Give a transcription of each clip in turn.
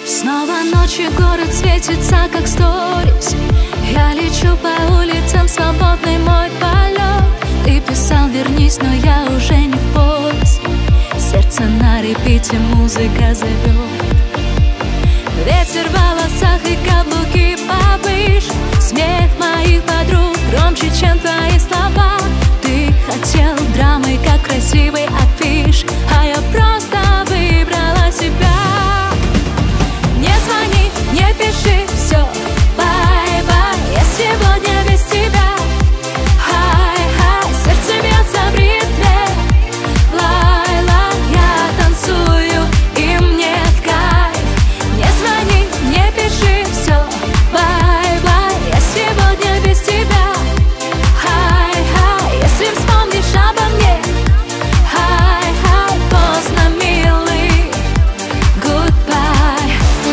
Снова ночью город светится, как сторис. Я лечу по улицам, свободный мой полет. Ты писал вернись, но я уже не в поиске. Сердце на репите, музыка зовет. Ветер в волосах и каблуки повыше. Смех моих подруг громче, чем твои слова. Ты хотел драмы, как красивый афиш, а я просто выбрала себя. Не звони, не пиши, все, бай-бай. Я сегодня без тебя. Хай-хай, сердце бьется в ритме. Лай-лай, я танцую, и мне в кайф. Не звони, не пиши, все, бай-бай. Я сегодня без тебя. Хай-хай, если вспомнишь обо мне. Хай-хай, поздно, милый. Goodbye.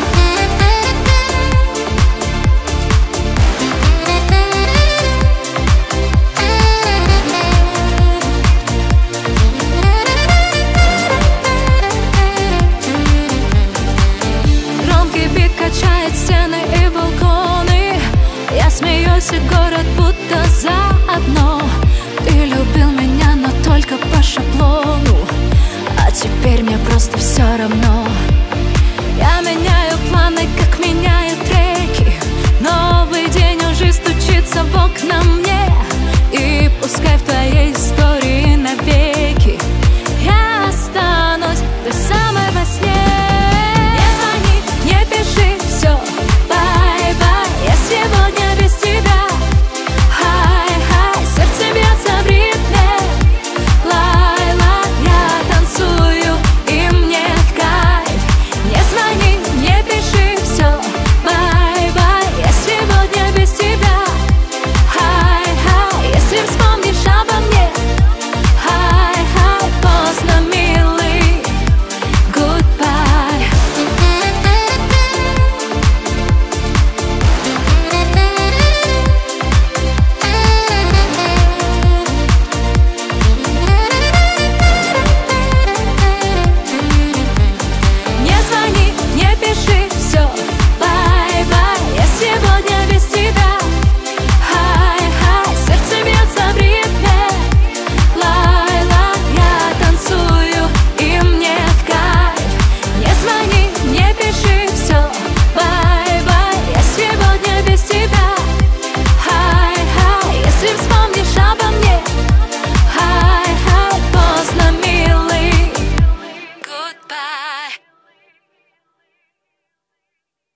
Громкий бит качает стены и балконы. Я смеюсь, и город будто заодно. Ты любил меня, но только по шаблону. А теперь мне просто все равно. Я меняю планы, как меняю треки. Новый день уже стучится в окна мне. И пускай в твоей истории